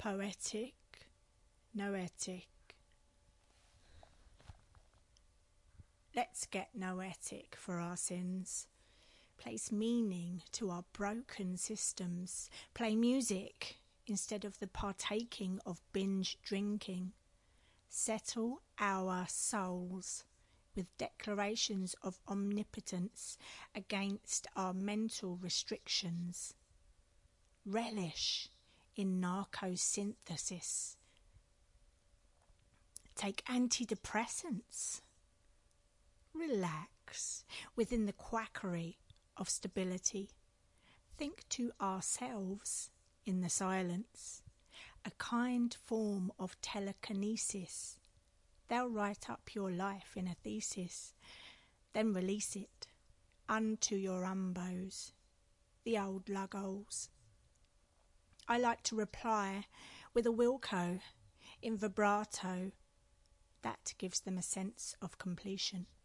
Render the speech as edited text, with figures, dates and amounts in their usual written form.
poetic, noetic. Let's get noetic for our sins. Place meaning to our broken systems. Play music instead of the partaking of binge drinking. Settle our souls with declarations of omnipotence against our mental restrictions. Relish in narcosynthesis. Take antidepressants. Relax within the quackery of stability. Think to ourselves in the silence, a kind form of telekinesis. They'll write up your life in a thesis, then release it unto your umbos, the old luggles. I like to reply with a Wilco in vibrato. That gives them a sense of completion.